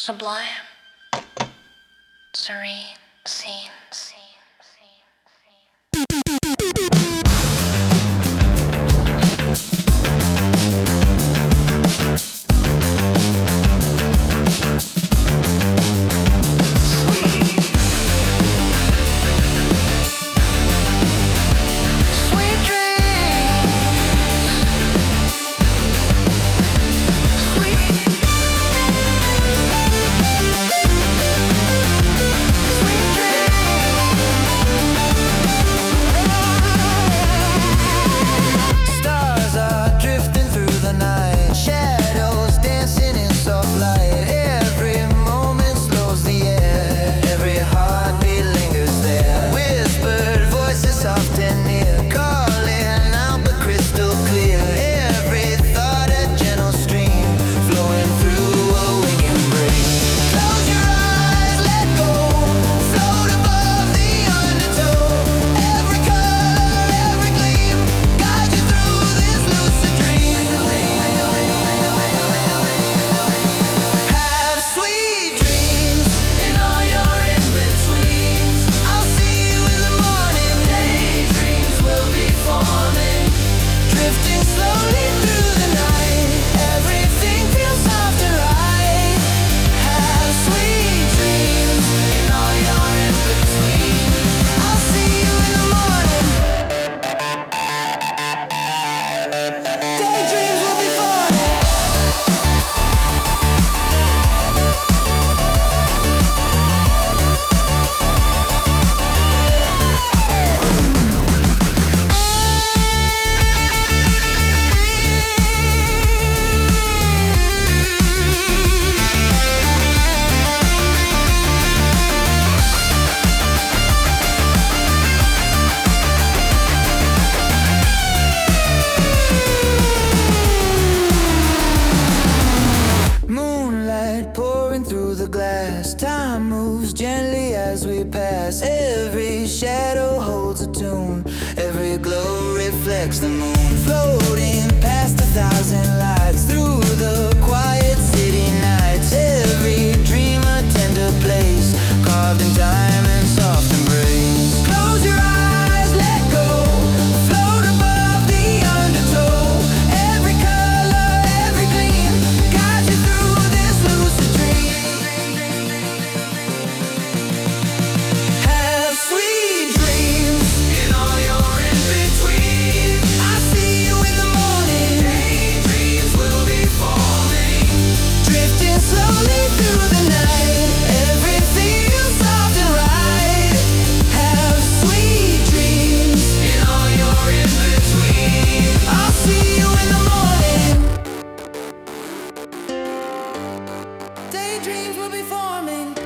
sublime, serene, scene, scene. Time moves gently as we pass. Every shadow holds a tune. Every glow reflects the moon. Floating past 1,000 lights through the quiet city nights. Every dream a tender place, carved in diamond soft embrace. Close your eyes, let go, float above the undertow. Every color, every gleam, guide you through this lucid dream. Have sweet dreams in all your in-between. I see you in the morning. Daydreams will be forming, drifting slowly through the night. Everything feels soft and right. Have sweet dreams in all your in-between. I'll see you in the morning. Daydreams will be forming.